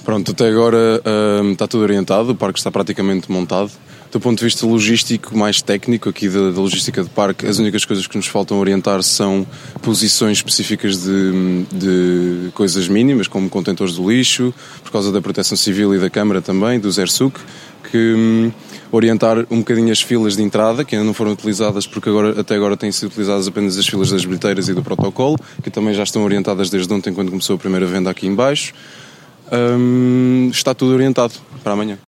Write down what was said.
Pronto, até agora está tudo orientado, o parque está praticamente montado. Do ponto de vista logístico, mais técnico, aqui da logística de parque, as únicas coisas que nos faltam orientar são posições específicas de coisas mínimas, como contentores do lixo, por causa da Proteção Civil e da Câmara também, do ZERSUC, que orientar um bocadinho as filas de entrada, que ainda não foram utilizadas, porque até agora têm sido utilizadas apenas as filas das bilheteiras e do protocolo, que também já estão orientadas desde ontem, quando começou a primeira venda aqui em baixo. Está tudo orientado para amanhã.